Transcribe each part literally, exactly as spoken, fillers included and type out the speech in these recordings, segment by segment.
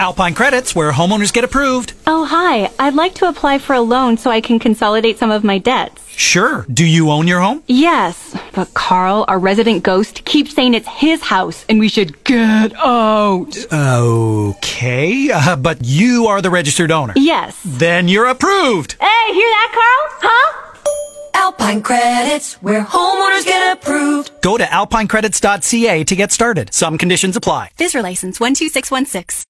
Alpine Credits, where homeowners get approved. Oh, hi. I'd like to apply for a loan so I can consolidate some of my debts. Sure. Do you own your home? Yes, but Carl, our resident ghost, keeps saying it's his house and we should get out. Okay, uh, but you are the registered owner. Yes. Then you're approved. Hey, hear that, Carl? Huh? Alpine Credits, where homeowners get approved. Go to alpine credits dot c a to get started. Some conditions apply. V I S R license one two six one six.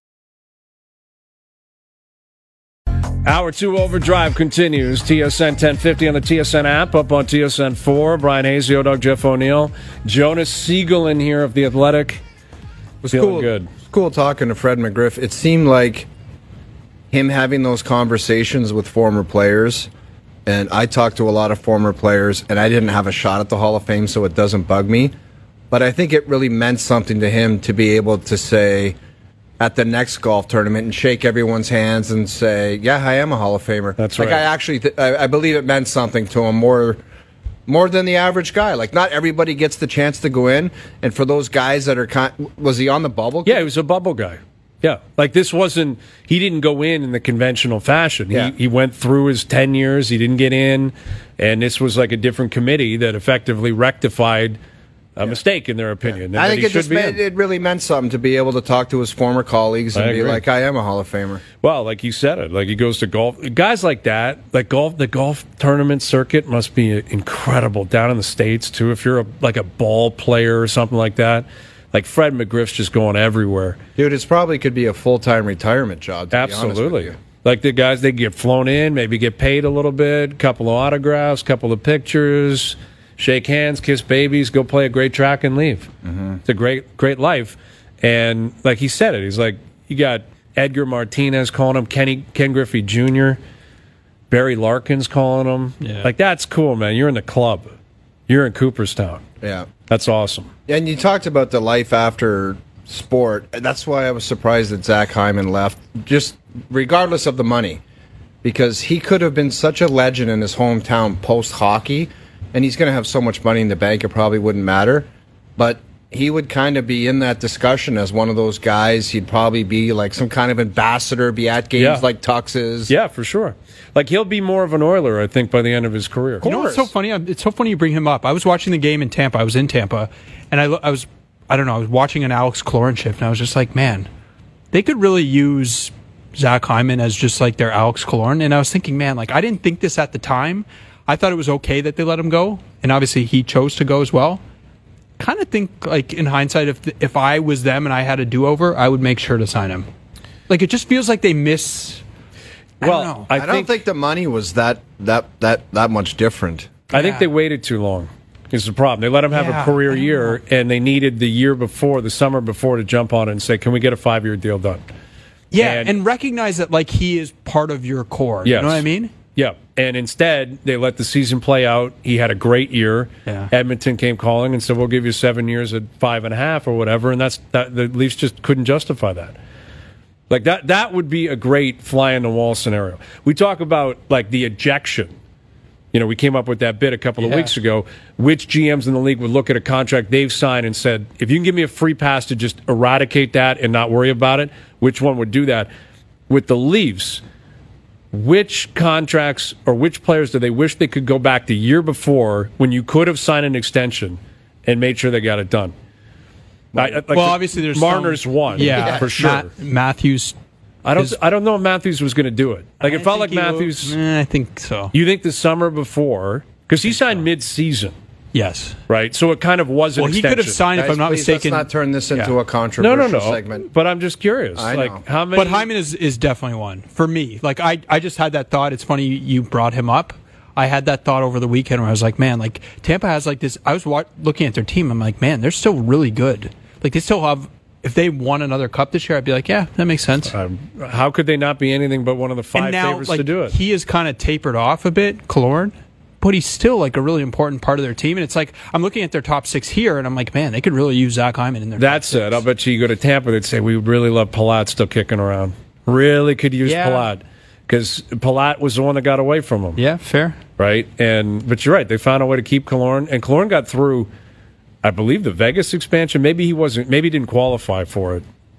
Hour two Overdrive continues. T S N ten fifty on the T S N app, up on T S N four. Brian Hayes, Dog, Jeff O'Neill. Jonas Siegel in here of The Athletic. It was Feeling cool, good. It was cool talking to Fred McGriff. It seemed like him having those conversations with former players, and I talked to a lot of former players, and I didn't have a shot at the Hall of Fame, so it doesn't bug me. But I think it really meant something to him to be able to say at the next golf tournament and shake everyone's hands and say, yeah, I am a Hall of Famer. That's like right. I actually, th- I, I believe it meant something to him more, more than the average guy. Like not everybody gets the chance to go in, and for those guys that are, kind, was he on the bubble? Yeah, he was a bubble guy. Yeah, like this wasn't, he didn't go in in the conventional fashion. Yeah. He, he went through his ten years, he didn't get in, and this was like a different committee that effectively rectified a mistake in their opinion. I think he it just should be made, in. it really meant something to be able to talk to his former colleagues and I be agree. like, I am a Hall of Famer. Well, like you said it, like he goes to golf. Guys like that, like golf, the golf tournament circuit must be incredible down in the States too. If you're a, like a ball player or something like that, like Fred McGriff's just going everywhere. Dude, it's probably could be a full-time retirement job, to be honest with Absolutely. you. Like the guys, they get flown in, maybe get paid a little bit, couple of autographs, couple of pictures, shake hands, kiss babies, go play a great track and leave. Mm-hmm. It's a great, great life. And like he said it, he's like, you got Edgar Martinez calling him, Kenny, Ken Griffey Junior, Barry Larkins calling him. Yeah. Like, that's cool, man. You're in the club. You're in Cooperstown. Yeah. That's awesome. And you talked about the life after sport. That's why I was surprised that Zach Hyman left, just regardless of the money, because he could have been such a legend in his hometown post-hockey, and he's going to have so much money in the bank it probably wouldn't matter. But he would kind of be in that discussion as one of those guys. He'd probably be like some kind of ambassador, be at games Yeah. like Tux's. Yeah, for sure. Like, he'll be more of an Oiler, I think, by the end of his career. You know what's so funny? It's so funny you bring him up. I was watching the game in Tampa. I was in Tampa, and I, I was, I don't know, I was watching an Alex Killorn shift, and I was just like, man, they could really use Zach Hyman as just like their Alex Killorn. And I was thinking, man, like I didn't think this at the time. I thought it was okay that they let him go, and obviously he chose to go as well. Kind of think, like in hindsight, if if I was them and I had a do-over, I would make sure to sign him. Like it just feels like they miss. I well, don't know. I, I, think, don't think the money was that that that that much different. I think Yeah. they waited too long. Is the problem. They let him have Yeah, a career I don't year, know. and they needed the year before, the summer before, to jump on it and say, can we get a five-year deal done? Yeah, And- and, recognize that like he is part of your core. Yes. You know what I mean? Yeah, and instead, they let the season play out. He had a great year. Yeah. Edmonton came calling and said, we'll give you seven years at five and a half or whatever, and that's that. The Leafs just couldn't justify that. Like, that, that would be a great fly-on-the-wall scenario. We talk about, like, the ejection. You know, we came up with that bit a couple of Yeah. weeks ago. Which G Ms in the league would look at a contract they've signed and said, if you can give me a free pass to just eradicate that and not worry about it, which one would do that? With the Leafs, which contracts or which players do they wish they could go back the year before when you could have signed an extension and made sure they got it done? I- like well, the- obviously there's Marner's some, one, yeah, for sure. Ma- Matthews. I don't. is- I don't know if Matthews was going to do it. Like, it I felt like think he will- Matthews. Eh, I think so. You think the summer before, because he signed mid-season, Yes. right? So it kind of was an Well, he extension. could have signed, if Guys, I'm not please, mistaken. let's not turn this into Yeah. a controversial No, no, no. segment. But I'm just curious. I like, know. how many? But Hyman is, is definitely one for me. Like I, I just had that thought. It's funny you brought him up. I had that thought over the weekend where I was like, man, like Tampa has like this. I was wa- looking at their team. I'm like, man, they're still really good. Like they still have. If they won another cup this year, I'd be like, yeah, that makes sense. Um, how could they not be anything but one of the five and now, favorites like, to do it? he is kind of tapered off a bit, Killorn, but he's still like a really important part of their team. And it's like I'm looking at their top six here, and I'm like, man, they could really use Zach Hyman in their. That top said, six. I'll bet you, you go to Tampa, they'd say we would really love Palat still kicking around. Really could use Yeah. Palat because Palat was the one that got away from him. Yeah, fair. Right, and but you're right. They found a way to keep Killorn, and Killorn got through, I believe, the Vegas expansion. Maybe he wasn't. Maybe he didn't qualify for it.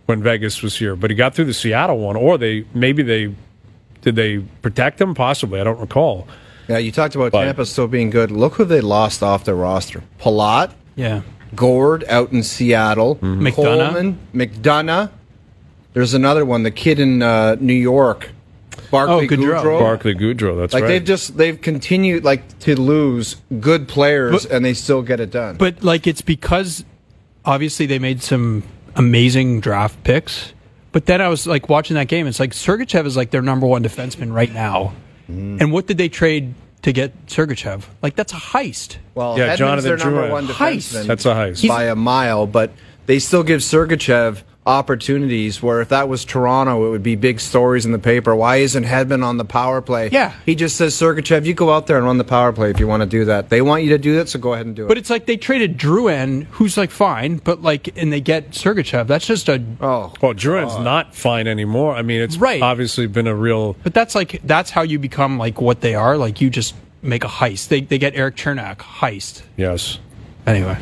when Vegas was here, but he got through the Seattle one, or they maybe they did they protect him? Possibly, I don't recall. Yeah, you talked about But- Tampa still being good. Look who they lost off their roster. Palat, Yeah. Gord out in Seattle, Mm-hmm. McDonough. Coleman, McDonough. There's another one, the kid in uh, New York, Barkley Oh, Goodrow. Goodrow. Barkley Goodrow, that's Like right. they've just they've continued like to lose good players, But- and they still get it done. But like it's because obviously they made some amazing draft picks. But then I was like watching that game. It's like Sergachev is like their number one defenseman right now. Mm. And what did they trade to get Sergachev? Like that's a heist. well, Yeah, Edmund's Jonathan their number Drouin. one Heist. defenseman. That's a heist. by a mile, but they still give Sergachev opportunities where if that was Toronto, it would be big stories in the paper. Why isn't Hedman on the power play? Yeah. He just says, Sergachev, you go out there and run the power play if you want to do that. They want you to do that, so go ahead and do it. But it's like they traded Drouin, who's like fine, but like and they get Sergachev. That's just a oh, well, Drouin's not fine anymore. I mean, it's Right. obviously been a real. but that's like that's how you become like what they are. Like you just make a heist. They they get Eric Chernak, heist. Yes. Anyway.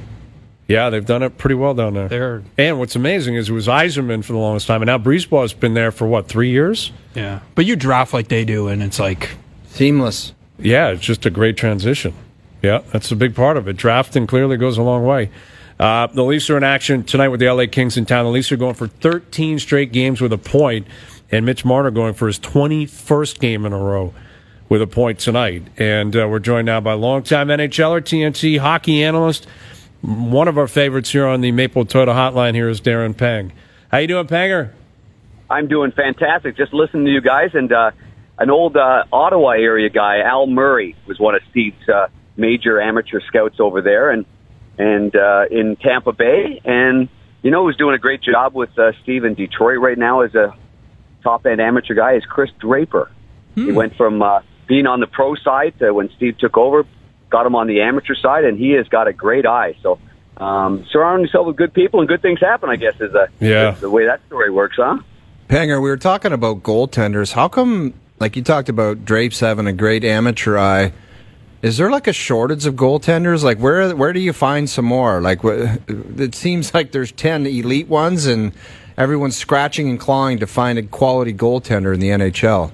Yeah, they've done it pretty well down there. They're And what's amazing is it was Yzerman for the longest time, and now Breezeball's been there for, what, three years? yeah. But you draft like they do and it's like seamless. Yeah, it's just a great transition. Yeah, that's a big part of it. Drafting clearly goes a long way. Uh, the Leafs are in action tonight with the L A Kings in town. The Leafs are going for thirteen straight games with a point, and Mitch Marner going for his twenty-first game in a row with a point tonight. And uh, we're joined now by longtime N H L er, T N T hockey analyst. One of our favorites here on the Maple Toyota Hotline here is Darren Pang. How you doing, Panger? I'm doing fantastic. Just listening to you guys, and uh, an old uh, Ottawa area guy, Al Murray, was one of Steve's uh, major amateur scouts over there, and and uh, in Tampa Bay, and you know who's doing a great job with uh, Steve in Detroit right now as a top end amateur guy is Chris Draper. Hmm. He went from uh, being on the pro side to when Steve took over, got him on the amateur side, and he has got a great eye. So. Um, surround yourself with good people and good things happen, I guess, is, a, Yeah. is the way that story works, huh? Panger, we were talking about goaltenders. How come, like you talked about Drapes having a great amateur eye, is there like a shortage of goaltenders? Like where where do you find some more? Like wh- it seems like there's ten elite ones and everyone's scratching and clawing to find a quality goaltender in the N H L.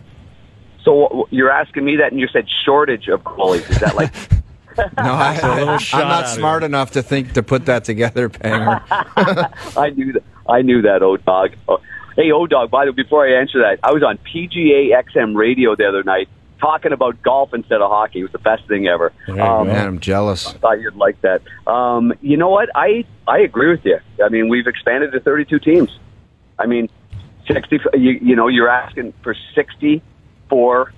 So you're asking me that and you said shortage of goalies. Is that like... No, I, a little I, shot I'm not at smart enough to think to put that together, Panger. I knew that. I knew that, O-Dog. Oh, hey, O-Dog, by the way, before I answer that, I was on P G A X M radio the other night talking about golf instead of hockey. It was the best thing ever. you Um, go. Man, I'm jealous. I thought you'd like that. Um, you know what? I, I agree with you. I mean, we've expanded to thirty-two teams. I mean, sixty. You, you know, you're asking for sixty-four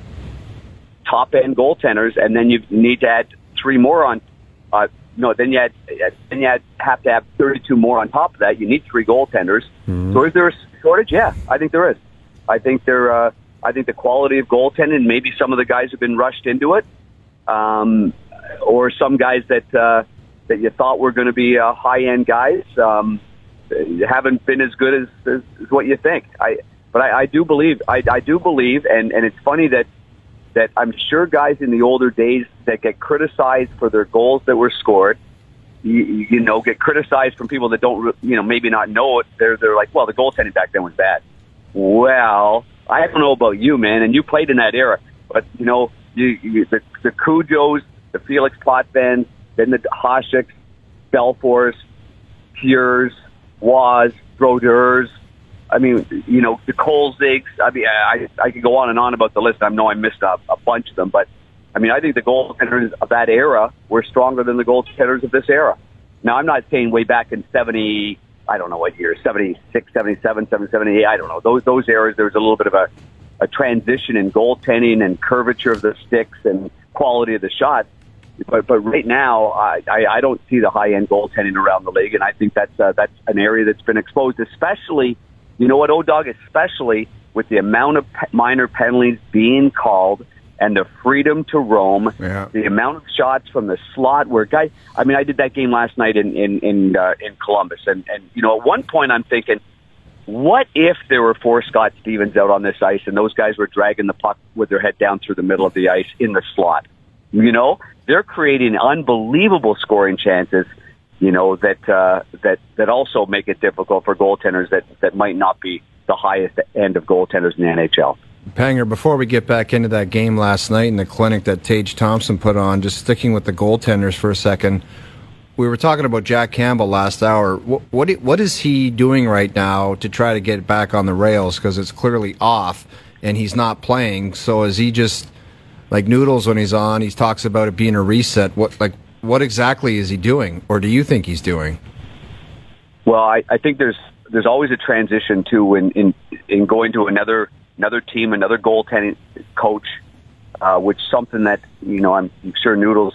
top-end goaltenders, and then you need to add three more on. Uh, no, then you add, then you add, have to have thirty-two more on top of that. You need three goaltenders. Mm-hmm. So is there a shortage? Yeah, I think there is. I think there. Uh, I think the quality of goaltending. Maybe some of the guys have been rushed into it, um, or some guys that uh, that you thought were going to be uh, high-end guys um, haven't been as good as, as, as what you think. I, but I, I do believe. I, I do believe, and, and it's funny that. that I'm sure guys in the older days that get criticized for their goals that were scored, you, you know, get criticized from people that don't, you know, maybe not know it. They're, they're like, well, the goaltending back then was bad. Well, I don't know about you, man, and you played in that era, but, you know, you, you, the, the Cujos, the Felix Potvins, then the Hasiks, Belfours, Pures, Waz, Brodeurs, I mean, you know, the Kolzigs. I mean, I I could go on and on about the list. I know I missed a, a bunch of them, but I mean, I think the goaltenders of that era were stronger than the goaltenders of this era. Now, I'm not saying way back in seventy, I don't know what year, seventy-six, seventy-seven, seventy-eight, I don't know. Those those eras, there was a little bit of a, a transition in goaltending and curvature of the sticks and quality of the shot. But but right now, I, I, I don't see the high end goaltending around the league, and I think that's uh, that's an area that's been exposed, especially. You know what, O-Dog, especially with the amount of pe- minor penalties being called and the freedom to roam, Yeah. the amount of shots from the slot where guys, I mean, I did that game last night in, in, in, uh, in Columbus. And, and, you know, at one point I'm thinking, what if there were four Scott Stevens out on this ice and those guys were dragging the puck with their head down through the middle of the ice in the slot? You know, they're creating unbelievable scoring chances. you know, that uh, that that also make it difficult for goaltenders that, that might not be the highest end of goaltenders in the N H L. Panger, before we get back into that game last night in the clinic that Tage Thompson put on, just sticking with the goaltenders for a second, we were talking about Jack Campbell last hour. What what, what is he doing right now to try to get back on the rails? Because it's clearly off, and he's not playing. So is he just like Noodles when he's on? He talks about it being a reset. What like what exactly is he doing, or do you think he's doing? Well, I, I think there's there's always a transition too in in, in going to another another team, another goaltending coach, uh, which something that you know I'm, I'm sure Noodles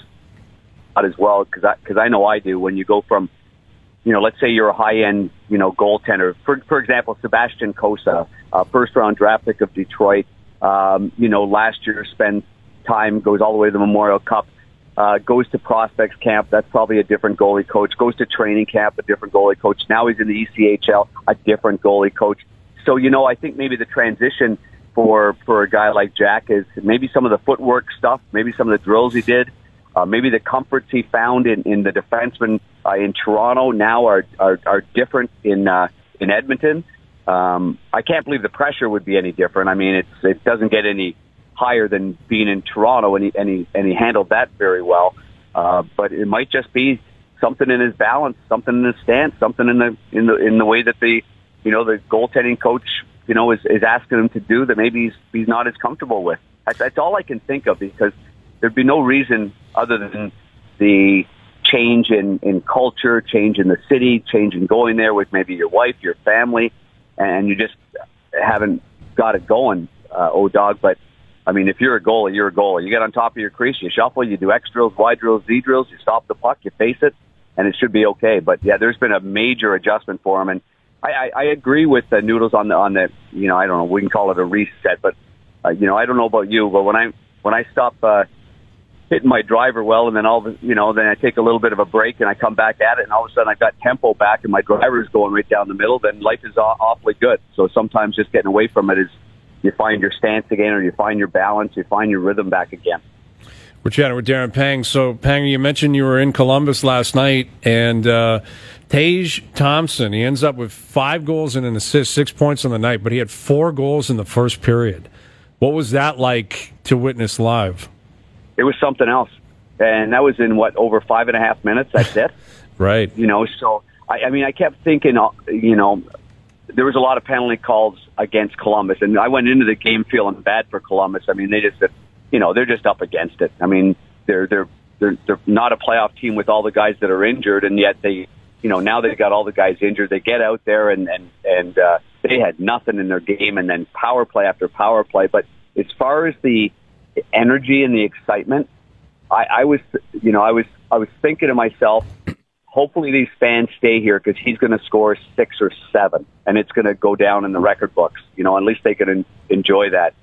as well, because I, cause I know I do. When you go from, you know, let's say you're a high-end, you know, goaltender. For for example, Sebastian Cossa, uh, first-round draft pick of Detroit. Um, you know, last year spent time, goes all the way to the Memorial Cup, uh, goes to prospects camp. That's probably a different goalie coach. Goes to training camp, a different goalie coach. Now he's in the E C H L, a different goalie coach. So, you know, I think maybe the transition for for a guy like Jack is maybe some of the footwork stuff, maybe some of the drills he did. Uh, maybe the comforts he found in, in the defensemen uh, in Toronto now are are, are different in uh, in Edmonton. Um, I can't believe the pressure would be any different. I mean, it's it doesn't get any higher than being in Toronto, and he and he, and he handled that very well. Uh, but it might just be something in his balance, something in his stance, something in the in the in the way that the you know the goaltending coach you know is, is asking him to do that maybe he's he's not as comfortable with. That's, that's all I can think of, because there'd be no reason other than the change in, in culture, change in the city, change in going there with maybe your wife, your family, and you just haven't got it going, uh, O-Dog. But, I mean, if you're a goalie, you're a goalie. You get on top of your crease, you shuffle, you do X drills, Y drills, Z drills, you stop the puck, you face it, and it should be okay. But, yeah, there's been a major adjustment for him. And I, I, I agree with the Noodles on the, on the, you know, I don't know, we can call it a reset. But, uh, you know, I don't know about you, but when I, when I stop uh, hitting my driver well, and then all of, you know, then I take a little bit of a break and I come back at it, and all of a sudden I've got tempo back and my driver's going right down the middle, then life is aw- awfully good. So sometimes just getting away from it is you find your stance again, or you find your balance, you find your rhythm back again. We're chatting with Darren Pang. So, Pang, you mentioned you were in Columbus last night, and uh, Tage Thompson, he ends up with five goals and an assist, six points on the night, but he had four goals in the first period. What was that like to witness live? It was something else. And that was in, what, over five and a half minutes? That's it? Right. You know, so, I, I mean, I kept thinking, you know, there was a lot of penalty calls against Columbus. And I went into the game feeling bad for Columbus. I mean, they just, you know, they're just up against it. I mean, they're, they're, they're, they're not a playoff team with all the guys that are injured. And yet they, you know, now they've got all the guys injured. They get out there and, and, and uh, they had nothing in their game, and then power play after power play. But as far as the energy and the excitement, I, I was, you know, I was, I was thinking to myself, hopefully these fans stay here, because he's going to score six or seven, and it's going to go down in the record books. You know, at least they can en- enjoy that.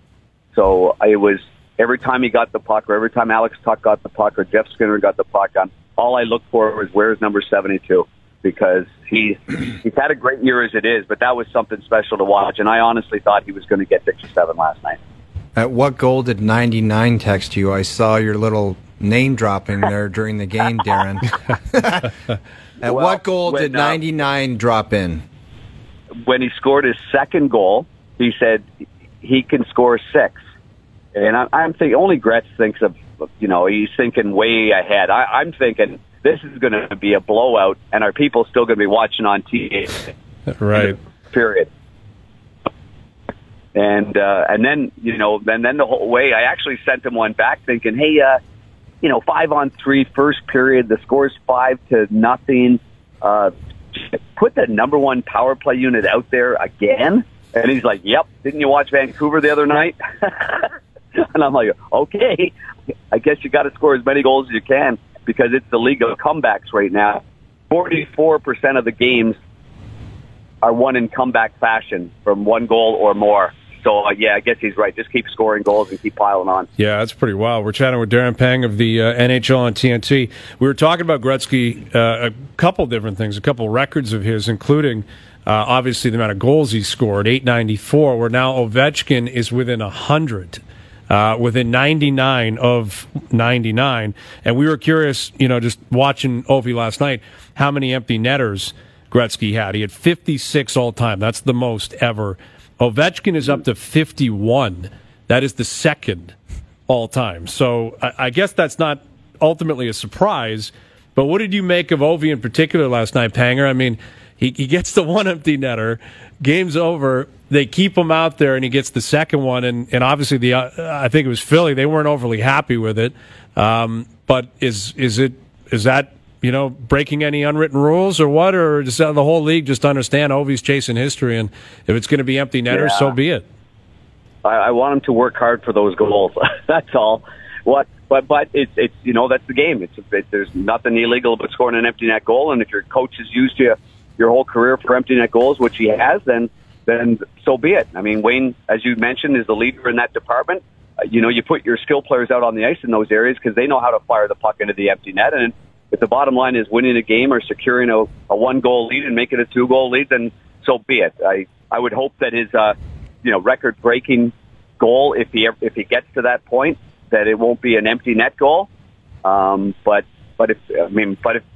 So it was every time he got the puck, or every time Alex Tuch got the puck, or Jeff Skinner got the puck on, all I looked for was, where's number seventy-two? Because he's he's had a great year as it is, but that was something special to watch, and I honestly thought he was going to get six or seven last night. At what goal did ninety-nine text you? I saw your little name dropping there during the game, Darren. At well, what goal when, did ninety-nine uh, drop in? When he scored his second goal, he said he can score six. And I, I'm thinking, only Gretz thinks of, you know, he's thinking way ahead. I, I'm thinking this is going to be a blowout, and are people still going to be watching on T V? Right. Period. And uh, and then, you know, and then the whole way, I actually sent him one back thinking, hey, uh, you know, five on three, first period, the score's five to nothing. Uh, put the number one power play unit out there again. And he's like, yep, didn't you watch Vancouver the other night? And I'm like, okay, I guess you got to score as many goals as you can, because it's the league of comebacks right now. forty-four percent of the games are won in comeback fashion from one goal or more. So, uh, yeah, I guess he's right. Just keep scoring goals and keep piling on. Yeah, that's pretty wild. We're chatting with Darren Pang of the uh, N H L on T N T. We were talking about Gretzky, uh, a couple different things, a couple records of his, including uh, obviously the amount of goals he scored, eight ninety-four, where now Ovechkin is within one hundred. uh, within ninety-nine of ninety-nine. And we were curious, you know, just watching Ovi last night, how many empty netters Gretzky had. He had fifty-six all time. That's the most ever. Ovechkin is up to fifty-one. That is the second all time. So I, I guess that's not ultimately a surprise. But what did you make of Ovi in particular last night, Panger? I mean, he, he gets the one empty netter. Game's over. They keep him out there, and he gets the second one. And, and obviously, the uh, I think it was Philly. They weren't overly happy with it. Um, but is is it is that you know breaking any unwritten rules or what? Or does the whole league just understand Ovi's chasing history, and if it's going to be empty netters, yeah. so be it. I, I want him to work hard for those goals. That's all. What? But but it's it's you know that's the game. It's it, there's nothing illegal about scoring an empty net goal, and if your coach has used you your whole career for empty net goals, which he has, then then so be it. I mean, Wayne, as you mentioned, is the leader in that department. Uh, you know, you put your skill players out on the ice in those areas because they know how to fire the puck into the empty net. And if the bottom line is winning a game or securing a, a one goal lead and making it a two goal lead, then so be it. I I would hope that his uh, you know record breaking goal, if he if he gets to that point, that it won't be an empty net goal. Um, but but if I mean, but if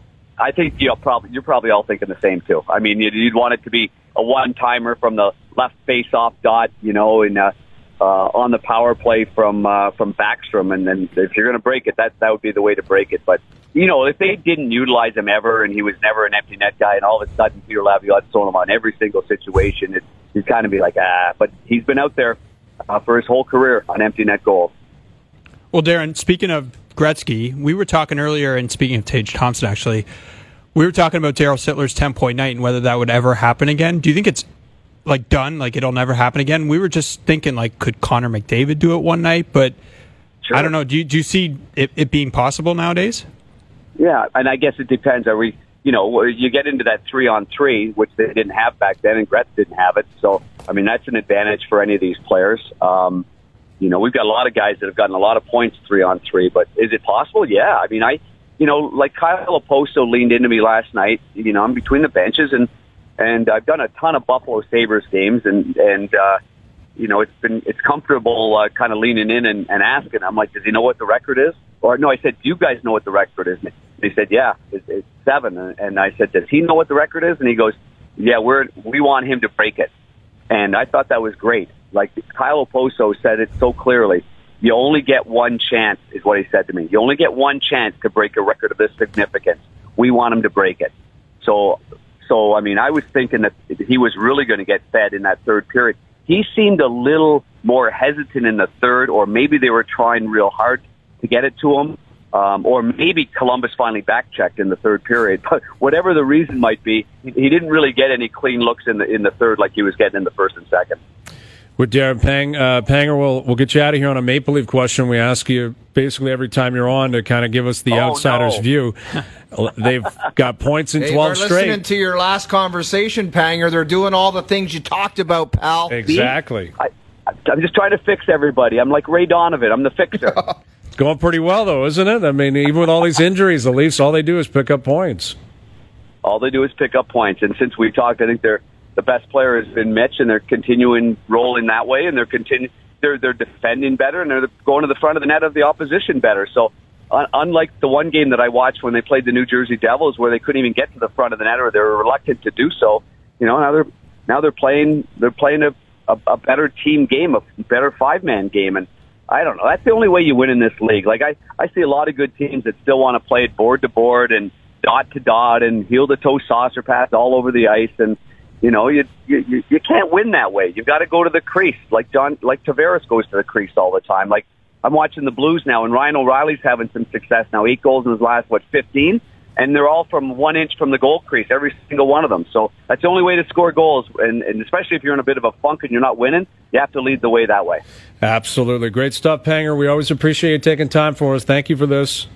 I think you know, probably you're probably all thinking the same too. I mean, you'd, you'd want it to be a one timer from the left face off dot, you know, and uh, uh, on the power play from uh, from Backstrom, and then if you're going to break it, that that would be the way to break it. But you know, if they didn't utilize him ever, and he was never an empty net guy, and all of a sudden Peter Laviolette's throwing him on every single situation, it, you'd kind of be like, ah. But he's been out there uh, for his whole career on empty net goals. Well, Darren, speaking of Gretzky, we were talking earlier, and speaking of Tage Thompson, actually, we were talking about Daryl Sittler's ten-point night and whether that would ever happen again. Do you think it's, like, done, like it'll never happen again? We were just thinking, like, could Connor McDavid do it one night? But sure. I don't know. Do you, do you see it, it being possible nowadays? Yeah, and I guess it depends. Are we, you know, you get into that three-on-three, which they didn't have back then, and Gretz didn't have it. So, I mean, that's an advantage for any of these players. Um You know, we've got a lot of guys that have gotten a lot of points three on three, but is it possible? Yeah. I mean, I, you know, like Kyle Oposto leaned into me last night. You know, I'm between the benches, and and I've done a ton of Buffalo Sabres games, and and uh, you know, it's been it's comfortable uh, kind of leaning in and, and asking. I'm like, does he know what the record is? Or no, I said, do you guys know what the record is? And he said, yeah, it's, it's seven. And I said, does he know what the record is? And he goes, yeah, we're we want him to break it. And I thought that was great. Like Kyle Oposto said it so clearly. You only get one chance, is what he said to me. You only get one chance to break a record of this significance. We want him to break it. So, so I mean, I was thinking that he was really going to get fed in that third period. He seemed a little more hesitant in the third, or maybe they were trying real hard to get it to him. Um, or maybe Columbus finally backchecked in the third period. But whatever the reason might be, he, he didn't really get any clean looks in the in the third like he was getting in the first and second. With Darren Pang, uh, Panger, we'll, we'll get you out of here on a Maple Leaf question. We ask you basically every time you're on to kind of give us the oh, outsider's no. view. They've got points in hey, twelve they're straight. Listening to your last conversation, Panger, they're doing all the things you talked about, pal. Exactly. I, I'm just trying to fix everybody. I'm like Ray Donovan. I'm the fixer. It's going pretty well, though, isn't it? I mean, even with all these injuries, the Leafs, all they do is pick up points. All they do is pick up points. And since we talked, I think they're the best player has been Mitch, and they're continuing rolling that way, and they're continu- they're they're defending better, and they're going to the front of the net of the opposition better. So, un- unlike the one game that I watched when they played the New Jersey Devils, where they couldn't even get to the front of the net, or they were reluctant to do so, you know, now they're now they're playing they're playing a, a, a better team game, a better five man game, and I don't know. That's the only way you win in this league. Like I, I see a lot of good teams that still want to play it board to board and dot to dot and heel to toe saucer pass all over the ice, and you know, you, you you can't win that way. You've got to go to the crease, like John, like Tavares goes to the crease all the time. Like I'm watching the Blues now, and Ryan O'Reilly's having some success now. Eight goals in his last what fifteen, and they're all from one inch from the goal crease, every single one of them. So that's the only way to score goals, and, and especially if you're in a bit of a funk and you're not winning, you have to lead the way that way. Absolutely, great stuff, Panger. We always appreciate you taking time for us. Thank you for this.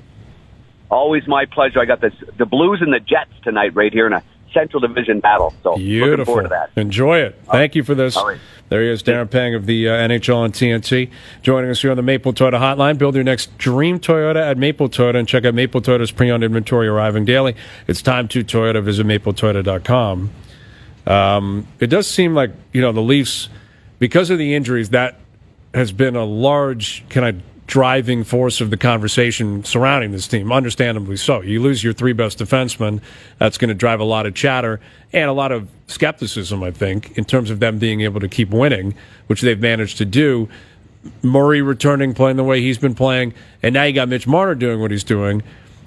Always my pleasure. I got this, the Blues and the Jets tonight right here in a Central Division battle. So Beautiful. Looking forward to that. Enjoy it. Thank you for this. All right. There he is, Darren Pang of the uh, N H L and T N T, joining us here on the Maple Toyota Hotline. Build your next dream Toyota at Maple Toyota, and check out Maple Toyota's pre-owned inventory arriving daily. It's time to Toyota. Visit maple toyota dot com. Um, it does seem like, you know, the Leafs, because of the injuries, that has been a large kind of driving force of the conversation surrounding this team, understandably so. You lose your three best defensemen, that's going to drive a lot of chatter and a lot of skepticism, I think, in terms of them being able to keep winning, which they've managed to do. Murray returning, playing the way he's been playing, and now you got Mitch Marner doing what he's doing.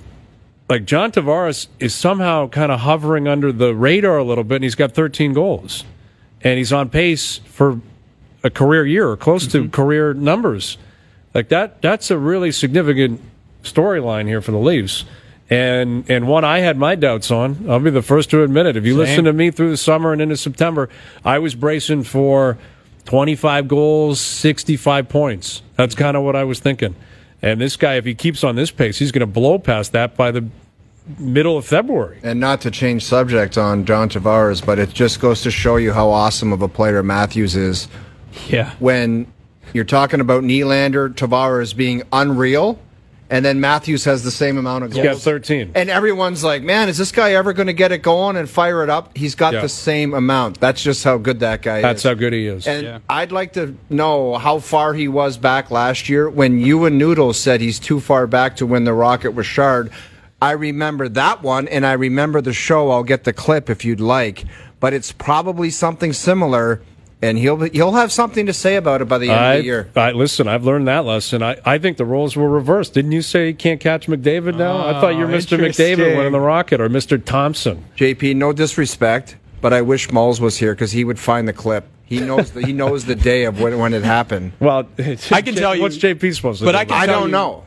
Like, John Tavares is somehow kind of hovering under the radar a little bit, and he's got thirteen goals. And he's on pace for a career year or close mm-hmm. to career numbers. Like that, that's a really significant storyline here for the Leafs, and and one I had my doubts on. I'll be the first to admit it. If you Same. listen to me through the summer and into September, I was bracing for twenty-five goals, sixty-five points. That's kind of what I was thinking. And this guy, if he keeps on this pace, he's going to blow past that by the middle of February. And not to change subject on John Tavares, but it just goes to show you how awesome of a player Matthews is. Yeah. When you're talking about Nylander, Tavares being unreal, and then Matthews has the same amount of goals. He's got thirteen. And everyone's like, man, is this guy ever going to get it going and fire it up? He's got yeah. the same amount. That's just how good that guy That's is. That's how good he is. And yeah. I'd like to know how far he was back last year when you and Noodles said he's too far back to win the Rocket with Shard. I remember that one, and I remember the show. I'll get the clip if you'd like. But it's probably something similar. And he'll he'll have something to say about it by the end I, of the year. I, listen, I've learned that lesson. I, I think the roles were reversed. Didn't you say you can't catch McDavid now? Oh, I thought you were Mister McDavid winning the Rocket, or Mister Thompson. J P, no disrespect, but I wish Mulls was here because he would find the clip. He knows the, he knows the day of when, when it happened. Well, I can tell you. What's J P supposed to but do? I, can I tell don't you, know.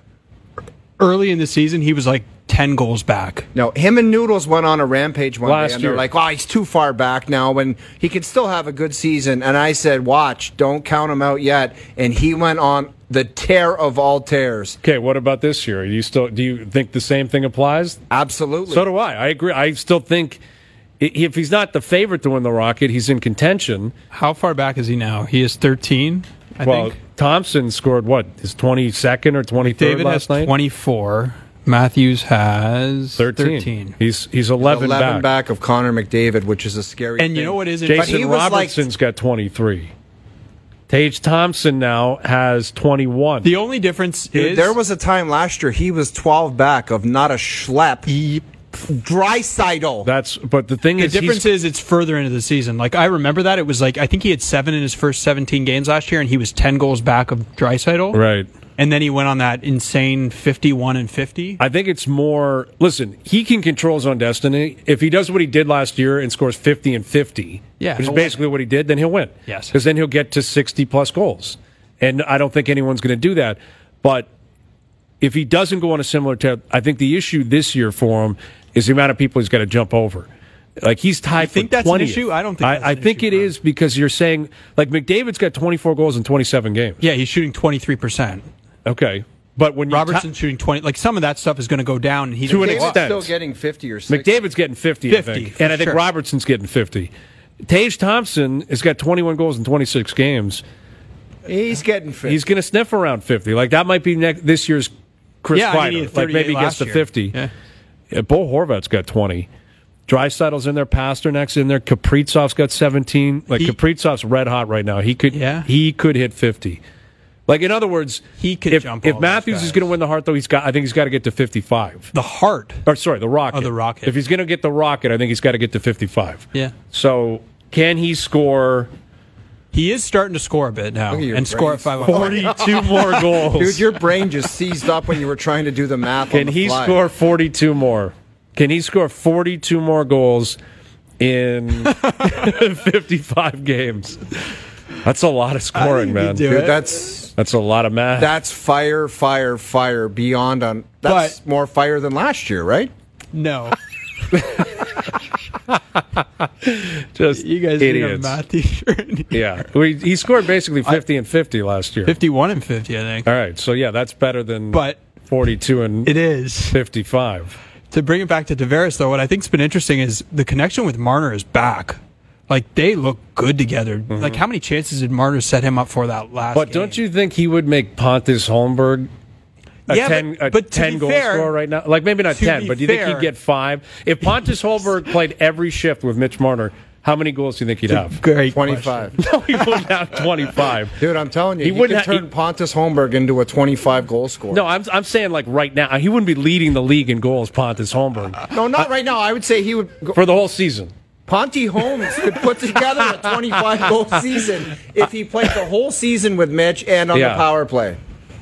Early in the season, he was like ten goals back. No, him and Noodles went on a rampage one Last day, and year. they're like, "Oh, he's too far back now, when he can still have a good season." And I said, "Watch, don't count him out yet." And he went on the tear of all tears. Okay, what about this year? Do you still do you think the same thing applies? Absolutely. So do I. I agree. I still think if he's not the favorite to win the Rocket, he's in contention. How far back is he now? He is thirteen, I well, think. Thompson scored, what, his twenty-second or twenty-third David last has night? twenty-four. Matthews has thirteen. thirteen. He's he's eleven, eleven back. back of Connor McDavid, which is a scary And thing. you know what is it? Jason he was Robertson's like, got twenty-three. Tage Thompson now has twenty-one. The only difference Dude, is... there was a time last year he was twelve back of not a schlep. He, Draisaitl. That's but the thing the is difference he's, is it's further into the season. Like, I remember that. It was like, I think he had seven in his first seventeen games last year, and he was ten goals back of Draisaitl. right. And then he went on that insane fifty-one and fifty. I think it's more. Listen, he can control his own destiny. If he does what he did last year and scores fifty and fifty, Yeah, which is he'll basically what he did, then he'll win. Yes. Because then he'll get to sixty plus goals, and I don't think anyone's going to do that. But if he doesn't go on a similar tear, I think the issue this year for him is the amount of people he's got to jump over. Like, he's tied You think for that's an twentieth. issue? I don't think that's I, I an think issue, it Ron. is, because you're saying, like, McDavid's got twenty-four goals in twenty-seven games. Yeah, he's shooting twenty-three percent. Okay. But when you Robertson's shooting twenty. Like, some of that stuff is going to go down. And he To an David's extent. still getting fifty or sixty. McDavid's getting fifty, I fifty, think. for And I think sure. Robertson's getting fifty. Tage Thompson has got twenty-one goals in twenty-six games. He's getting fifty. He's going to sniff around fifty. Like, that might be next, this year's Chris Yeah, I mean, he Kreider. had Like, maybe he thirty-eight gets to last year. fifty. Yeah. Yeah, Bo Horvat's got twenty. Draisaitl's in there. Pasternak's in there. Kaprizov's got seventeen. Like, He- Kaprizov's red hot right now. He could Yeah. he could hit fifty. Like, in other words, He could if, jump if all those Matthews is guys. going to win the Hart, though, he's got. I think he's got to get to fifty-five. The Hart. Or sorry, the Rocket. Oh, the Rocket. If he's going to get the Rocket, I think he's got to get to fifty-five. Yeah. So can he score He is starting to score a bit now Look at your and score at brains. five on five. forty-two more goals? Dude, your brain just seized up when you were trying to do the math. Can on the he fly. score forty-two more? Can he score forty-two more goals in fifty-five games? That's a lot of scoring, I think man. he'd do Dude, it. that's That's a lot of math. that's fire, fire, fire beyond on. That's But- more fire than last year, right? No. Just You guys need a idiots. math t-shirt. Yeah, we, he scored basically fifty and fifty last year. fifty-one and fifty, I think. All right, so yeah, that's better than But forty-two and it is. fifty-five. To bring it back to Tavares, though, what I think's been interesting is the connection with Marner is back. Like, they look good together. Like, how many chances did Marner set him up for that last But game? don't you think he would make Pontus Holmberg a Yeah, ten, but- a but to ten be goal fair- scorer right now? Like, maybe not to ten, be but do you think fair- he'd get five? If Pontus Holmberg played every shift with Mitch Marner, How many goals do you think he'd have? Great. twenty-five. No, he wouldn't have twenty-five. Dude, I'm telling you, He he, wouldn't could ha- turn Pontus Holmberg into a twenty-five goal scorer. No, I'm I'm saying like right now, he wouldn't be leading the league in goals, Pontus Holmberg, no, not right now. I would say he would. Go, for the whole season. Ponty Holmes could put together a twenty-five goal season if he played the whole season with Mitch and on Yeah. the power play.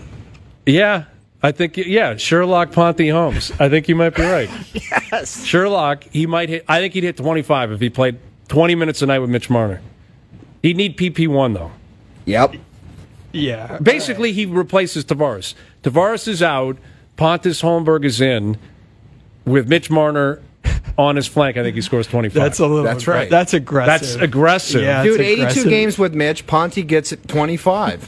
Yeah, I think yeah, Sherlock Ponty Holmes. I think you might be right. Yes. Sherlock, he might hit. I think he'd hit twenty-five if he played twenty minutes a night with Mitch Marner. He'd need P P one though. Yep. Yeah. Basically, he replaces Tavares. Tavares is out. Pontus Holmberg is in with Mitch Marner on his flank. I think he scores twenty-five. That's a little. That's aggra- right. That's aggressive. That's aggressive. Yeah, Dude, it's eighty-two aggressive. games with Mitch. Ponty gets it twenty-five.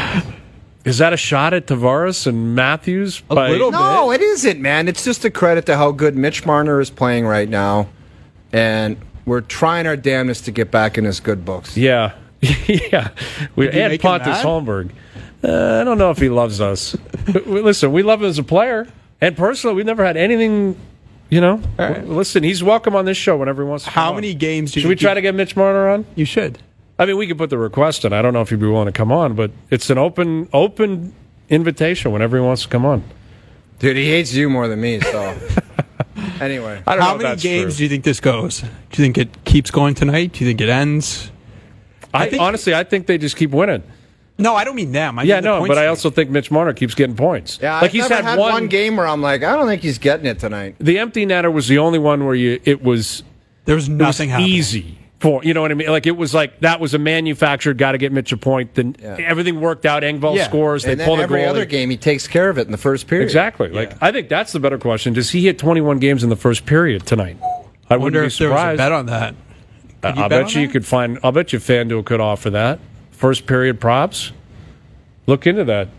Is that a shot at Tavares and Matthews? A little No, it isn't, man. It's just a credit to how good Mitch Marner is playing right now. And we're trying our damnedest to get back in his good books. Yeah. yeah. We, Did you and make him Pontus mad? Holmberg. Uh, I don't know if he loves us. But we- Listen, we love him as a player. And personally, we've never had anything, you know. right. W- Listen, he's welcome on this show whenever he wants to come How on. many games do you Should we think try you- to get Mitch Marner on? You should. I mean, we could put the request in. I don't know if he'd be willing to come on, but it's an open open invitation whenever he wants to come on. Dude, he hates you more than me, so. Anyway. I don't know How if many that's games true. do you think this goes? Do you think it keeps going tonight? Do you think it ends? I, I think- honestly, I think they just keep winning. No, I don't mean them. I Yeah, mean the no, point but I streak. also think Mitch Marner keeps getting points. Yeah, like I've he's never had, had one, one game where I'm like, I don't think he's getting it tonight. The empty netter was the only one where you it was there was it was nothing happening. easy for you know what I mean. Like it was like that was a manufactured. Got to get Mitch a point. Then Yeah. everything worked out. Engvall Yeah. scores. They And pull then the every goal. other game, he takes care of it in the first period. Exactly. Like I think that's the better question. Does he hit twenty-one games in the first period tonight? I I wonder wouldn't if be there was a surprised. bet on that. Could you I'll bet bet on you you that? could find. I'll bet you FanDuel could offer that first period props. Look into that.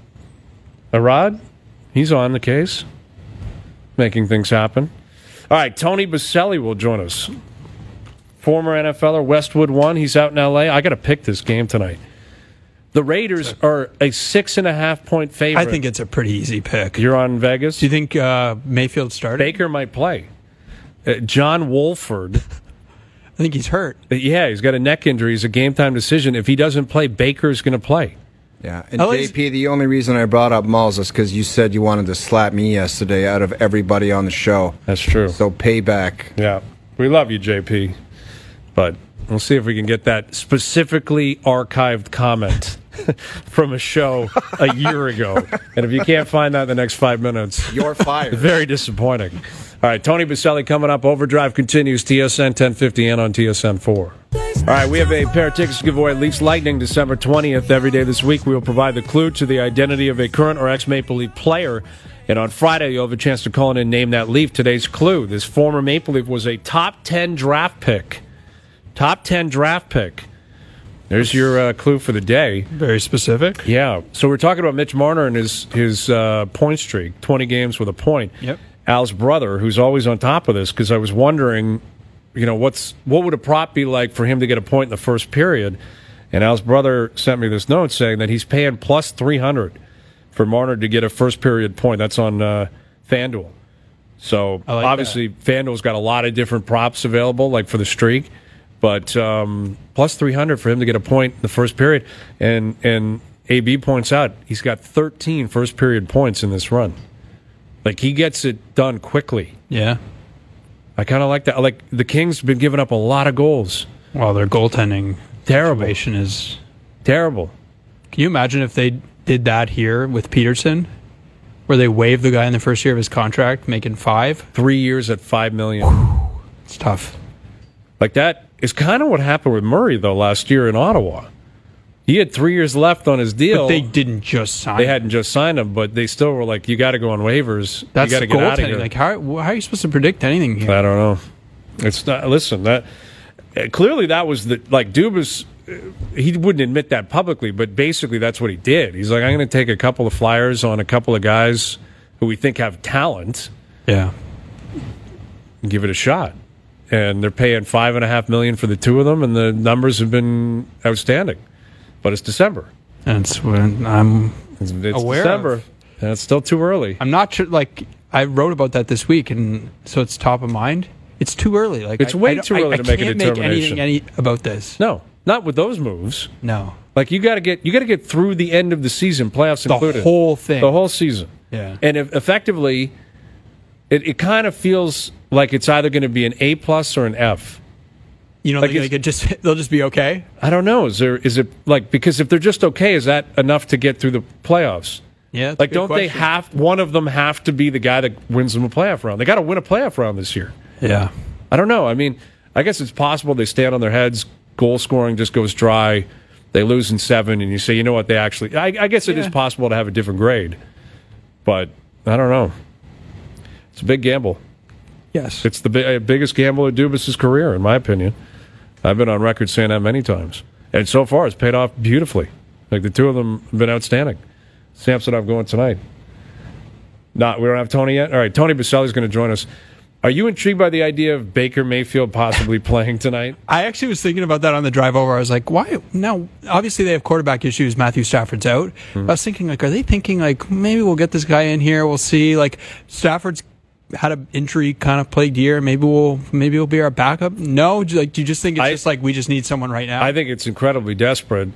Arad, he's on the case, making things happen. All right, Tony Baselli will join us. Former N F L er, Westwood one. He's out in L A. I got to pick this game tonight. The Raiders are a six and a half point favorite. I think it's a pretty easy pick. You're on Vegas. Do you think uh, Mayfield started? Baker might play. Uh, John Wolford. I think he's hurt. Uh, Yeah, he's got a neck injury. It's a game time decision. If he doesn't play, Baker's going to play. Yeah, and L J A's P, the only reason I brought up Mulls is because you said you wanted to slap me yesterday out of everybody on the show. That's true. So payback. Yeah, we love you, J P. But we'll see if we can get that specifically archived comment from a show a year ago. And if you can't find that in the next five minutes, You're fired. very disappointing. All right, Tony Baselli coming up. Overdrive continues. T S N ten fifty and on T S N four. All right, we have a pair of tickets to give away at Leafs Lightning December twentieth. Every day this week, we will provide the clue to the identity of a current or ex-Maple Leaf player. And on Friday, you'll have a chance to call in and name that Leaf. Today's clue, this former Maple Leaf was a top ten draft pick. Top ten draft pick. There's your uh, clue for the day. Very specific. Yeah. So we're talking about Mitch Marner and his, his uh, point streak, twenty games with a point. Yep. Al's brother, who's always on top of this, because I was wondering, you know, what's what would a prop be like for him to get a point in the first period? And Al's brother sent me this note saying that he's paying plus three hundred for Marner to get a first period point. That's on uh, FanDuel. So I like obviously FanDuel's got a lot of different props available, like for the streak, but um, plus three hundred for him to get a point in the first period. And and A B points out he's got thirteen first period points in this run. Like he gets it done quickly. Yeah. I kind of like that. Like the Kings have been giving up a lot of goals. Well, their goaltending Terrible. situation is. Terrible. Can you imagine if they did that here with Peterson, where they waived the guy in the first year of his contract, making five? Three years at five million. It's tough. Like that is kind of what happened with Murray though last year in Ottawa. He had three years left on his deal. But they didn't just sign. They hadn't just signed him, but they still were like, "You got to go on waivers. That's you got to get out of goaltending. here." Like how how are you supposed to predict anything here? I don't know. It's not. Listen, that uh, clearly that was the like Dubas. uh, He wouldn't admit that publicly, but basically that's what he did. He's like, "I'm going to take a couple of flyers on a couple of guys who we think have talent, Yeah. and give it a shot." And they're paying five and a half million for the two of them, and the numbers have been outstanding. But it's December. That's when I'm It's, it's Aware December, of. and it's still too early. I'm not sure. Like I wrote about that this week, and so it's top of mind. It's too early. Like It's I, way I don't- too early I, to I make a can't determination. Make anything any about this. No, not with those moves. No. Like you got to get you got to get through the end of the season, playoffs The included, whole thing. the whole season. Yeah. And if, effectively, it, it kind of feels like it's either going to be an A plus or an F. You know, Like like, it's- they could just they'll just be okay. I don't know. Is there is it like because if they're just okay, is that enough to get through the playoffs? Yeah. that's a Like, good don't they question. have one of them have to be the guy that wins them a playoff round? They got to win a playoff round this year. Yeah. I don't know. I mean, I guess it's possible they stand on their heads. Goal scoring just goes dry. They lose in seven, and you say, you know what? They actually. I, I guess it is Yeah. possible to have a different grade, but I don't know. It's a big gamble. Yes. It's the bi- biggest gamble of Dubas' career, in my opinion. I've been on record saying that many times, and so far it's paid off beautifully. Like the two of them have been outstanding. Samsonov going tonight. Not we don't have Tony yet. All right, Tony Baselli's going to join us. Are you intrigued by the idea of Baker Mayfield possibly playing tonight? I actually was thinking about that on the drive over. I was like, why? Now, obviously, they have quarterback issues. Matthew Stafford's out. Mm-hmm. I was thinking, like, are they thinking, like, maybe we'll get this guy in here? We'll see. Like, Stafford's had an injury kind of plagued year. Maybe we'll maybe we'll be our backup. No, like, do you just think it's I- just like we just need someone right now? I think it's incredibly desperate.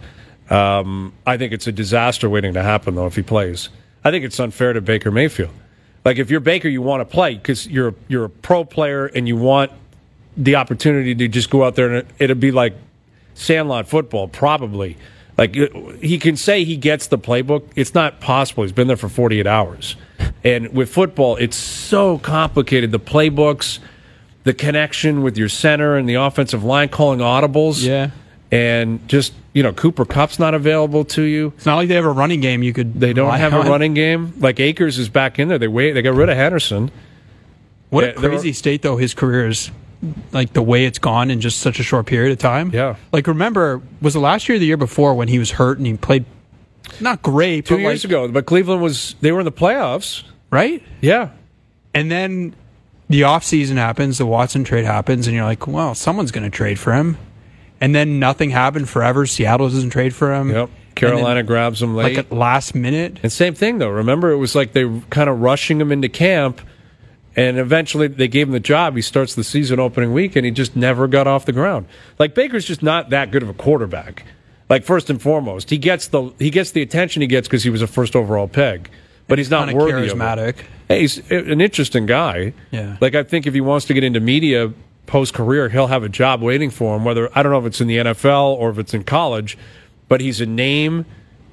Um, I think it's a disaster waiting to happen, though, if he plays. I think it's unfair to Baker Mayfield. Like, if you're Baker, you want to play because you're, you're a pro player and you want the opportunity to just go out there and it, it'll be like Sandlot football, probably. Like, he can say he gets the playbook. It's not possible. He's been there for forty-eight hours. And with football, it's so complicated. The playbooks, the connection with your center and the offensive line, calling audibles. Yeah. And just, you know, Cooper Kupp's not available to you. It's not like they have a running game you could. They don't rely have a on. running game. Like Akers is back in there. They wait. They got rid of Henderson. What Yeah, a there crazy are- state, though, his career is. Like the way it's gone in just such a short period of time. Yeah. Like, remember, was it last year or the year before when he was hurt and he played not great, Two but years like, ago, but Cleveland was. They were in the playoffs. right? Yeah. And then the offseason happens, the Watson trade happens, and you're like, well, someone's going to trade for him. And then nothing happened forever. Seattle doesn't trade for him. Yep. Carolina then, grabs him late. Like at last minute. And same thing, though. Remember, it was like they were kind of rushing him into camp, and eventually they gave him the job. He starts the season opening week, and he just never got off the ground. Like, Baker's just not that good of a quarterback. Like, first and foremost, he gets the he gets the attention he gets because he was a first overall pick, but he's not Kinda worthy of charismatic. it. Hey, he's an interesting guy. Yeah. Like, I think if he wants to get into media post-career, he'll have a job waiting for him, whether, I don't know if it's in the N F L or if it's in college, but he's a name.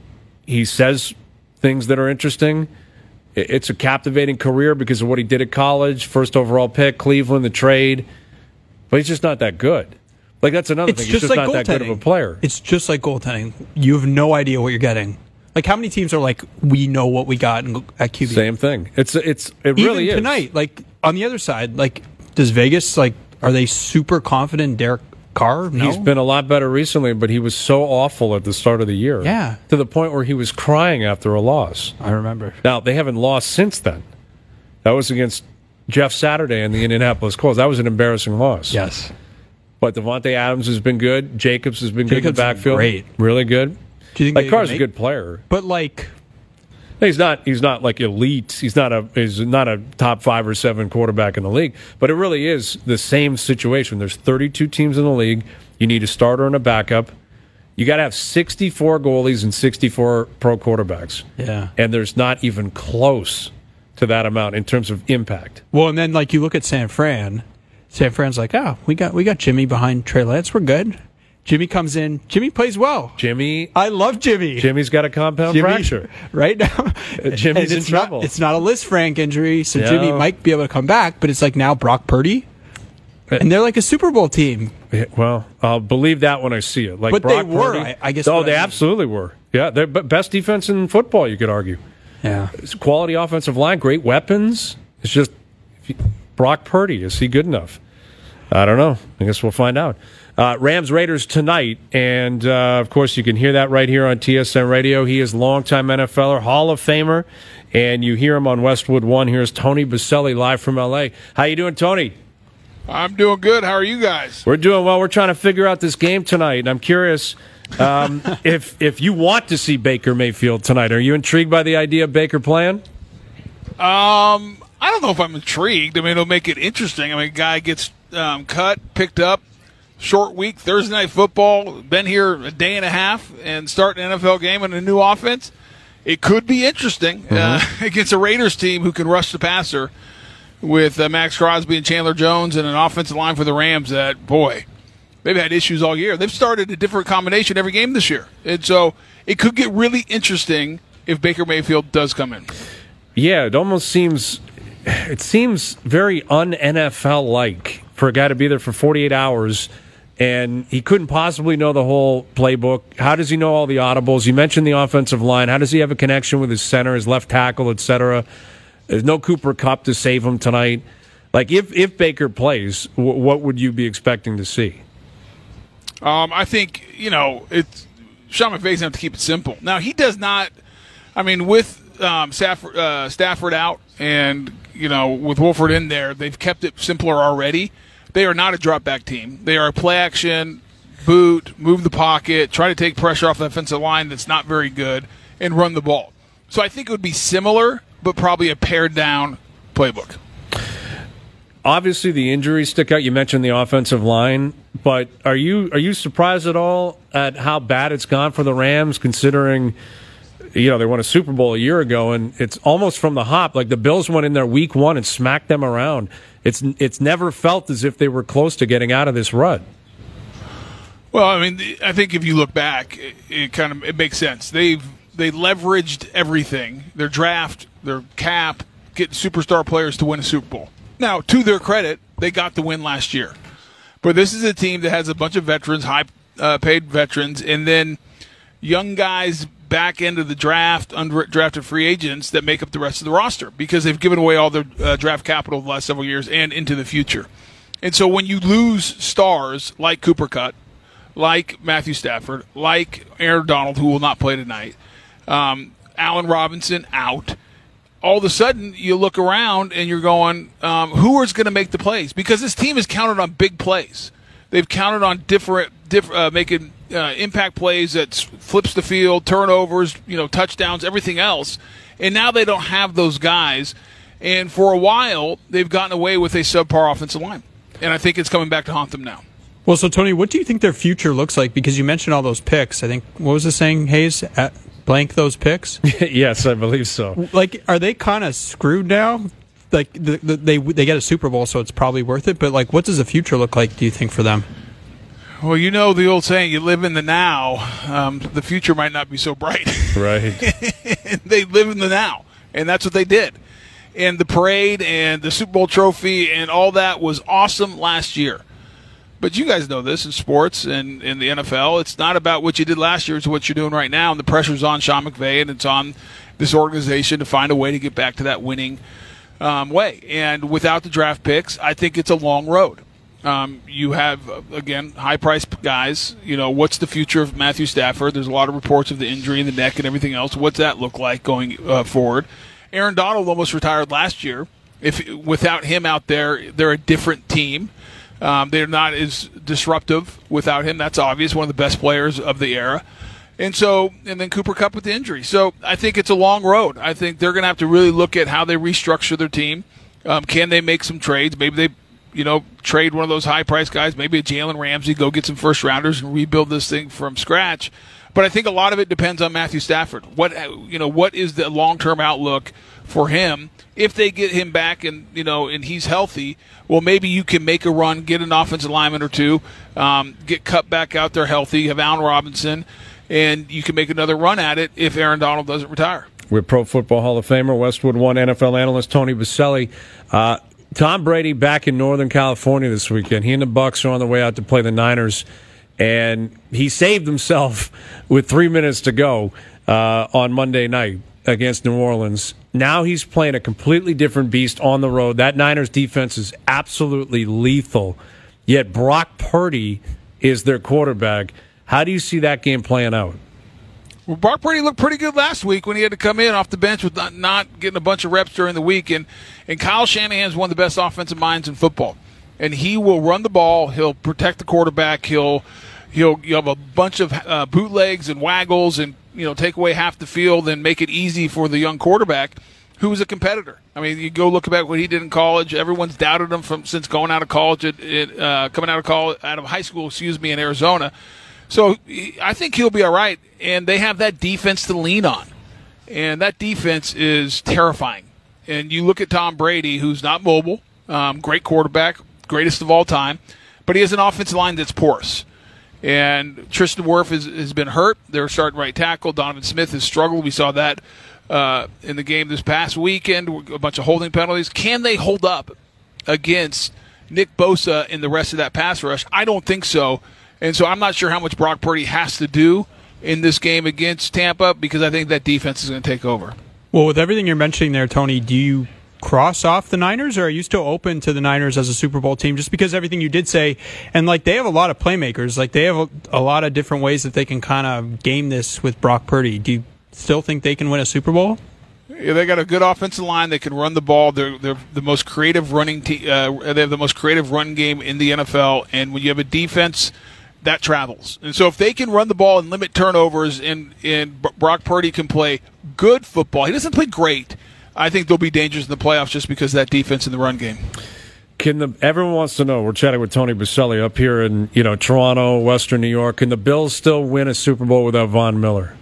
He says things that are interesting. It's a captivating career because of what he did at college, first overall pick, Cleveland, the trade. But he's just not that good. Like, that's another It's thing. just He's just like not that good of a player. It's just like goaltending. You have no idea what you're getting. Like, how many teams are like, we know what we got in- at Q B? Same thing. It's it's it Even really is. tonight, like, on the other side, like, does Vegas, like, are they super confident in Derek Carr? No. He's been a lot better recently, but he was so awful at the start of the year. Yeah. To the point where he was crying after a loss. I remember. Now, they haven't lost since then. That was against Jeff Saturday in the Indianapolis Colts. That was an embarrassing loss. Yes. But Devontae Adams has been good. Jacobs has been good in Jacobs the been backfield. great. Really good. Do you think Like, they Carr's can a make- good player. But, like, He's not. He's not like elite. He's not a. He's not a top five or seven quarterback in the league. But it really is the same situation. There's thirty-two teams in the league. You need a starter and a backup. You got to have sixty-four goalies and sixty-four pro quarterbacks. yeah. And there's not even close to that amount in terms of impact. Well, and then, like, you look at San Fran. San Fran's like, oh, we got we got Jimmy behind Trey Lance. We're good. Jimmy comes in. Jimmy plays well. Jimmy. I love Jimmy. Jimmy's got a compound Jimmy, fracture. right now. Jimmy's And in it's not- trouble. It's not a Liz Frank injury, so No. Jimmy might be able to come back. But it's like now Brock Purdy, and they're like a Super Bowl team. Yeah, well, I'll believe that when I see it. Like But Brock they were, Purdy. I- I guess Oh, what they I mean. absolutely were. Yeah, they're b- best defense in football. You could argue. Yeah. It's a quality offensive line, great weapons. It's just if you, Brock Purdy, is he good enough? I don't know. I guess we'll find out. Uh, Rams Raiders tonight, and uh, of course you can hear that right here on T S N Radio. He is longtime N F L er, Hall of Famer, and you hear him on Westwood One. Here's Tony Baselli live from L A. How you doing, Tony? I'm doing good. How are you guys? We're doing well. We're trying to figure out this game tonight, and I'm curious um, if if you want to see Baker Mayfield tonight. Are you intrigued by the idea of Baker playing? Um, I don't know if I'm intrigued. I mean, it'll make it interesting. I mean, a guy gets um, cut, picked up. Short week, Thursday Night Football, been here a day and a half, and starting an N F L game and a new offense. It could be interesting mm-hmm. uh, against a Raiders team who can rush the passer with uh, Max Crosby and Chandler Jones and an offensive line for the Rams that, boy, they've had issues all year. They've started a different combination every game this year. And so it could get really interesting if Baker Mayfield does come in. Yeah, it almost seems it seems very un-N F L-like for a guy to be there for forty-eight hours, and he couldn't possibly know the whole playbook. How does he know all the audibles? You mentioned the offensive line. How does he have a connection with his center, his left tackle, et cetera? There's no Cooper Kupp to save him tonight. Like, if, if Baker plays, w- what would you be expecting to see? Um, I think, you know, it's Sean McVay's going to have to keep it simple. Now, he does not, I mean, with um, Stafford, uh, Stafford out and, you know, with Wolford in there, they've kept it simpler already. They are not a drop-back team. They are a play-action, boot, move the pocket, try to take pressure off the offensive line that's not very good, and run the ball. So I think it would be similar, but probably a pared-down playbook. Obviously, the injuries stick out. You mentioned the offensive line, but are you are you surprised at all at how bad it's gone for the Rams, considering, you know, they won a Super Bowl a year ago, and it's almost from the hop. Like, the Bills went in there week one and smacked them around. It's it's never felt as if they were close to getting out of this rut. Well, I mean, I think if you look back, it, it kind of it makes sense. They've they leveraged everything: their draft, their cap, getting superstar players to win a Super Bowl. Now, to their credit, they got the win last year. But this is a team that has a bunch of veterans, high-paid uh, veterans, and then young guys back end of the draft, undrafted free agents that make up the rest of the roster because they've given away all their uh, draft capital the last several years and into the future. And so when you lose stars like Cooper Kupp, like Matthew Stafford, like Aaron Donald, who will not play tonight, um, Allen Robinson out, all of a sudden you look around and you're going, um, who is going to make the plays? Because this team has counted on big plays. They've counted on different, diff, uh, making uh, impact plays that flips the field, turnovers, you know, touchdowns, everything else. And now they don't have those guys. And for a while, they've gotten away with a subpar offensive line. And I think it's coming back to haunt them now. Well, so, Tony, what do you think their future looks like? Because you mentioned all those picks. I think, what was the saying, Hayes? At blank those picks? Yes, I believe so. Like, are they kind of screwed now? Like, the, the, they they get a Super Bowl, so it's probably worth it. But, like, what does the future look like, do you think, for them? Well, you know the old saying, you live in the now. Um, the future might not be so bright. Right. They live in the now, and that's what they did. And the parade and the Super Bowl trophy and all that was awesome last year. But you guys know this in sports and in the N F L. It's not about what you did last year. It's what you're doing right now. And the pressure's on Sean McVay, and it's on this organization to find a way to get back to that winning um, way. And without the draft picks, I think it's a long road. Um, you have, again, high-priced guys. You know, what's the future of Matthew Stafford? There's a lot of reports of the injury in the neck and everything else. What's that look like going uh, forward? Aaron Donald almost retired last year. If without him out there, they're a different team. Um, they're not as disruptive without him. That's obvious. One of the best players of the era. And so, and then Cooper Kupp with the injury. So I think it's a long road. I think they're going to have to really look at how they restructure their team. Um, can they make some trades? Maybe they, you know, trade one of those high-priced guys. Maybe a Jalen Ramsey, go get some first-rounders and rebuild this thing from scratch. But I think a lot of it depends on Matthew Stafford. What, you know, what is the long-term outlook for him? If they get him back and, you know, and he's healthy, well, maybe you can make a run, get an offensive lineman or two, um, get Kupp back out there healthy, have Allen Robinson, and you can make another run at it if Aaron Donald doesn't retire. With Pro Football Hall of Famer, Westwood One N F L analyst Tony Baselli. Uh, Tom Brady back in Northern California this weekend. He and the Bucs are on the way out to play the Niners, and he saved himself with three minutes to go uh, on Monday night against New Orleans. Now he's playing a completely different beast on the road. That Niners defense is absolutely lethal, yet Brock Purdy is their quarterback. How do you see that game playing out? Well, Brock Purdy looked pretty good last week when he had to come in off the bench with not, not getting a bunch of reps during the week. And, and Kyle Shanahan's one of the best offensive minds in football. And he will run the ball. He'll protect the quarterback. He'll he'll you have a bunch of uh, bootlegs and waggles and, you know, take away half the field and make it easy for the young quarterback. who was a competitor. I mean, you go look back what he did in college. Everyone's doubted him from since going out of college, at, at, uh, coming out of college, out of high school, excuse me, in Arizona. So I think he'll be all right. And they have that defense to lean on, and that defense is terrifying. And you look at Tom Brady, who's not mobile, um, great quarterback, greatest of all time, but he has an offensive line that's porous. And Tristan Wirf has, has been hurt. They're starting right tackle. Donovan Smith has struggled. We saw that uh, in the game this past weekend, a bunch of holding penalties. Can they hold up against Nick Bosa and the rest of that pass rush? I don't think so. And so I'm not sure how much Brock Purdy has to do in this game against Tampa, because I think that defense is going to take over. Well, with everything you're mentioning there, Tony, do you cross off the Niners, or are you still open to the Niners as a Super Bowl team? Just because everything you did say, and like they have a lot of playmakers, like they have a, a lot of different ways that they can kind of game this with Brock Purdy. Do you still think they can win a Super Bowl? Yeah, they got a good offensive line. They can run the ball. They're they're the most creative running. Te- uh, they have the most creative run game in the N F L. And when you have a defense, that travels. And so if they can run the ball and limit turnovers, and and Brock Purdy can play good football, he doesn't play great, I think they'll be dangerous in the playoffs just because of that defense in the run game. Can the everyone wants to know? We're chatting with Tony Boselli up here in you know Toronto, Western New York. Can the Bills still win a Super Bowl without Von Miller?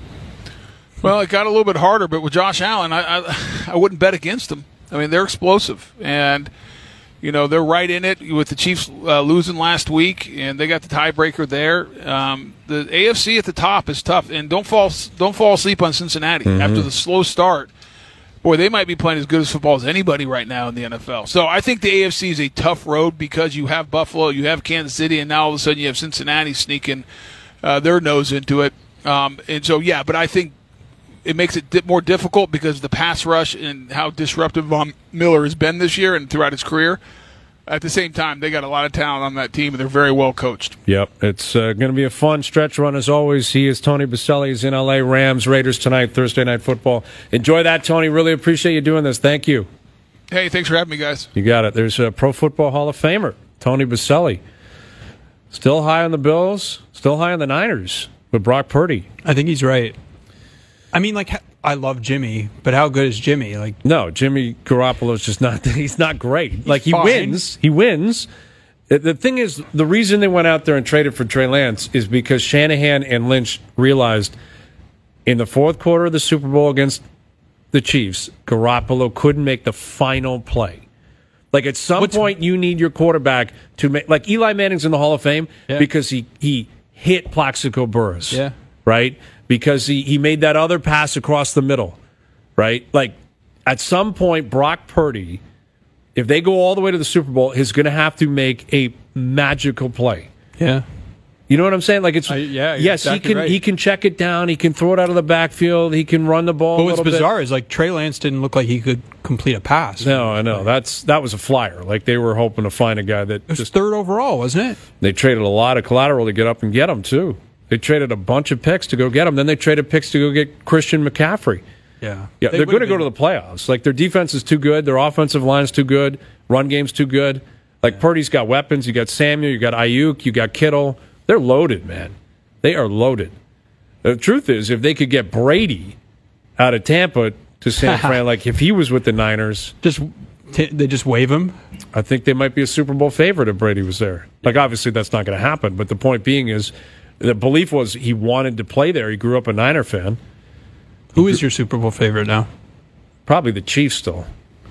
Well, it got a little bit harder, but with Josh Allen, I, I I wouldn't bet against them. I mean, they're explosive, and you know they're right in it with the Chiefs uh, losing last week, and they got the tiebreaker there. Um, the A F C at the top is tough, and don't fall don't fall asleep on Cincinnati mm-hmm. after the slow start. Boy, they might be playing as good as football as anybody right now in the N F L. So I think the A F C is a tough road because you have Buffalo, you have Kansas City, and now all of a sudden you have Cincinnati sneaking uh, their nose into it. Um, and so, yeah, but I think it makes it di- more difficult because of the pass rush and how disruptive Von Miller has been this year and throughout his career. At the same time, they got a lot of talent on that team, and they're very well coached. Yep, it's uh, going to be a fun stretch run as always. He is Tony Boselli. He's in L A. Rams, Raiders tonight, Thursday Night Football. Enjoy that, Tony. Really appreciate you doing this. Thank you. Hey, thanks for having me, guys. You got it. There's a Pro Football Hall of Famer, Tony Boselli. Still high on the Bills, still high on the Niners, but Brock Purdy. I think he's right. I mean, like, I love Jimmy, but how good is Jimmy? Like, no, Jimmy Garoppolo's just not. He's not great. He's like he fine. wins, he wins. The thing is, the reason they went out there and traded for Trey Lance is because Shanahan and Lynch realized in the fourth quarter of the Super Bowl against the Chiefs, Garoppolo couldn't make the final play. Like at some What's, point, you need your quarterback to make. Like Eli Manning's in the Hall of Fame yeah. because he he hit Plaxico Burress. Yeah, right. Because he, he made that other pass across the middle, right? Like, at some point, Brock Purdy, if they go all the way to the Super Bowl, is going to have to make a magical play. Yeah. You know what I'm saying? Like it's uh, yeah. Yes, exactly he can right. he can check it down. He can throw it out of the backfield. He can run the ball. But a what's little bizarre bit. is like Trey Lance didn't look like he could complete a pass. No, I know that's that was a flyer. Like they were hoping to find a guy that it was just third overall, wasn't it? They traded a lot of collateral to get up and get him too. They traded a bunch of picks to go get him. Then they traded picks to go get Christian McCaffrey. Yeah. Yeah, they they're going to been... go to the playoffs. Like, their defense is too good. Their offensive line's too good. Run game's too good. Like, yeah. Purdy's got weapons. You got Samuel. You got Ayuk. You got Kittle. They're loaded, man. They are loaded. The truth is, if they could get Brady out of Tampa to San Fran, like if he was with the Niners. just t- They just waive him? I think they might be a Super Bowl favorite if Brady was there. Like, obviously, that's not going to happen. But the point being is, the belief was he wanted to play there. He grew up a Niner fan. Who is your Super Bowl favorite now? Probably the Chiefs still.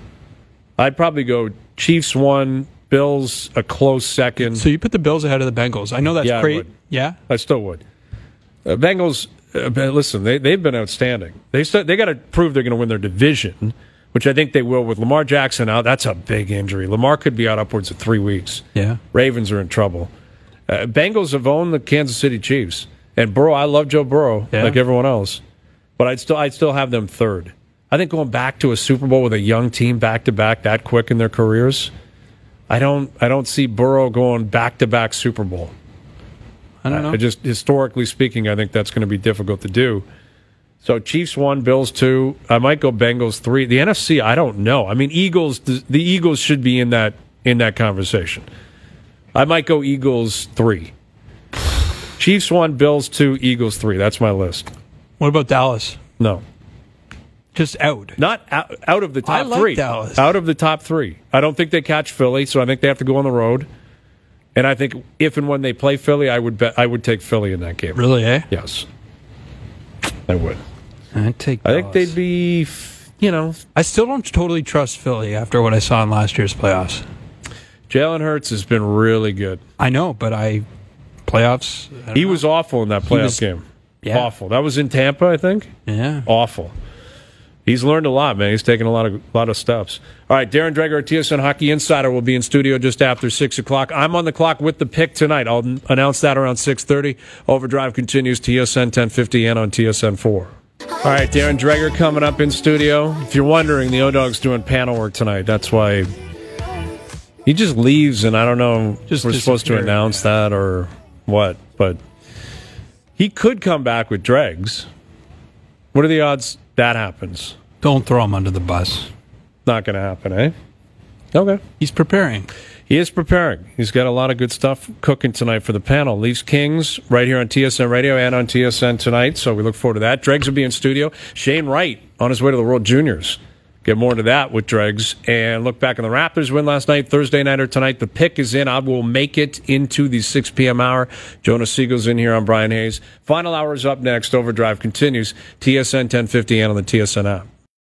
I'd probably go Chiefs one, Bills a close second. So you put the Bills ahead of the Bengals. I know that's yeah, great. Yeah? I still would. Uh, Bengals, uh, listen, they, they've been outstanding. They st- they got to prove they're going to win their division, which I think they will with Lamar Jackson out. That's a big injury. Lamar could be out upwards of three weeks. Yeah. Ravens are in trouble. Uh, Bengals have owned the Kansas City Chiefs. And Burrow, I love Joe Burrow, yeah. like everyone else. But I'd still I'd still have them third. I think going back to a Super Bowl with a young team back-to-back that quick in their careers, I don't I don't see Burrow going back-to-back Super Bowl. I don't know. I just historically speaking, I think that's going to be difficult to do. So Chiefs one, Bills two. I might go Bengals three. The N F C, I don't know. I mean, Eagles. The, the Eagles should be in that in that conversation. I might go Eagles three. Chiefs one, Bills two, Eagles three. That's my list. What about Dallas? No. Just out. Not out, out of the top I like three. Dallas. Out of the top three. I don't think they catch Philly, so I think they have to go on the road. And I think if and when they play Philly, I would bet I would take Philly in that game. Really, eh? Yes. I would. I'd take I Dallas. think they'd be, you know. I still don't totally trust Philly after what I saw in last year's playoffs. Jalen Hurts has been really good. I know, but I playoffs. I He know. was awful in that playoff was- game. yeah. Awful. That was in Tampa, I think. Yeah. Awful. He's learned a lot, man. He's taken a lot of lot of steps. All right, Darren Dreger, our T S N Hockey Insider, will be in studio just after six o'clock. I'm on the clock with the pick tonight. I'll n- announce that around six thirty. Overdrive continues T S N ten fifty and on T S N four. All right, Darren Dreger coming up in studio. If you're wondering, the O-Dog's doing panel work tonight. That's why he just leaves, and I don't know if Just we're supposed to disappeared. announce that or what, but he could come back with Dregs. What are the odds that happens? Don't throw him under the bus. Not going to happen, eh? Okay. He's preparing. He is preparing. He's got a lot of good stuff cooking tonight for the panel. Leafs Kings right here on T S N Radio and on T S N tonight, so we look forward to that. Dregs will be in studio. Shane Wright on his way to the World Juniors. Get more into that with Dregs. And look back on the Raptors win last night, Thursday night or tonight. The pick is in. I will make it into the six p.m. hour. Jonas Siegel's in here. I'm Brian Hayes. Final hour is up next. Overdrive continues. T S N ten fifty and on the T S N app.